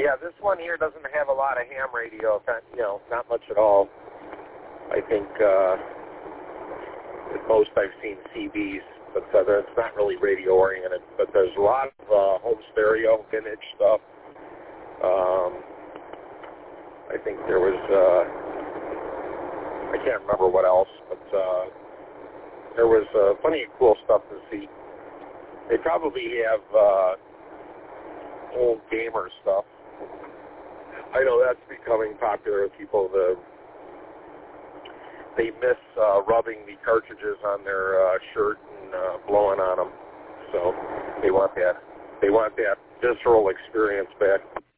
Yeah, this one here doesn't have a lot of ham radio, not much at all. I think at most I've seen CBs, but it's not really radio-oriented. But there's a lot of home stereo, vintage stuff. I think there was, I can't remember what else, but there was plenty of cool stuff to see. They probably have old gamer stuff. I know that's becoming popular with people. They miss rubbing the cartridges on their shirt and blowing on them, so they want that. They want that visceral experience back.